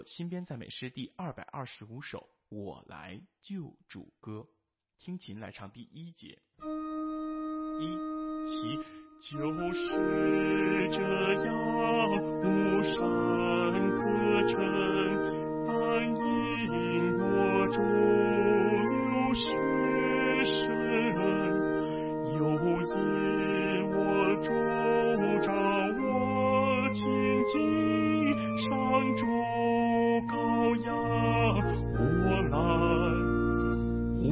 新编赞美诗第225首《我来救主歌》，听琴来唱第1节。起，就是这样，无山可成，但因我主流血深，又因我主召我亲近，上主羔羊，我来，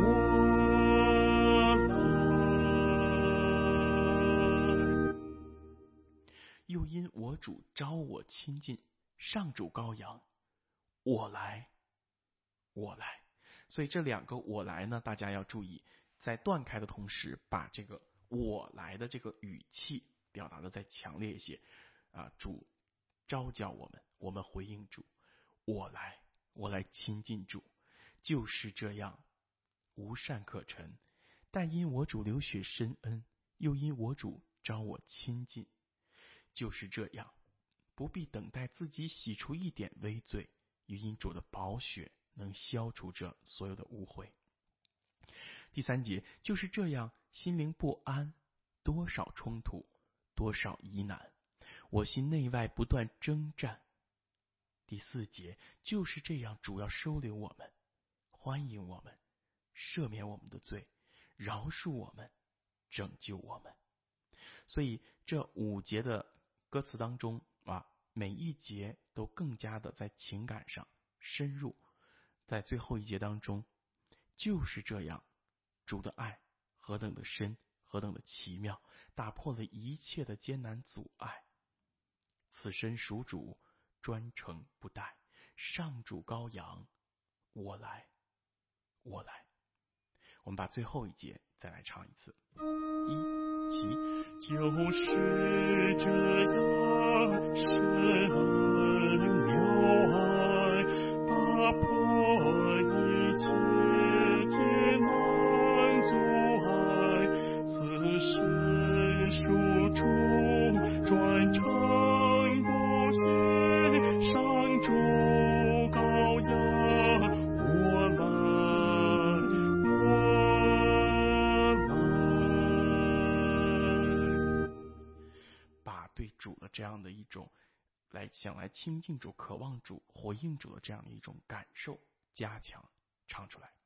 又因我主召我亲近，上主羔羊，我来，我来。所以这2个我来呢，大家要注意，在断开的同时，把这个我来的这个语气表达的再强烈一些。主召叫我们，我们回应主，我来，我来亲近主，就是这样，无善可陈，但因我主流血深恩，又因我主召我亲近，就是这样，不必等待自己洗除一点微罪，又因主的宝血能消除这所有的污秽。第3节，就是这样，心灵不安，多少冲突，多少疑难，我心内外不断征战。第4节，就是这样，主要收留我们，欢迎我们，赦免我们的罪，饶恕我们，拯救我们。所以这5节的歌词当中每一节都更加的在情感上深入。在最后1节当中，就是这样，主的爱何等的深，何等的奇妙，打破了一切的艰难阻碍。此身属主，专程不怠，上主羔羊，我来，我来。我们把最后1节再来唱一次。起，就是这样，深妙爱，打破一切艰难阻碍，此身属主，专程不懈，上主羔羊，我来，把对主的这样的一种想来亲近主、渴望主、回应主的这样的一种感受加强唱出来。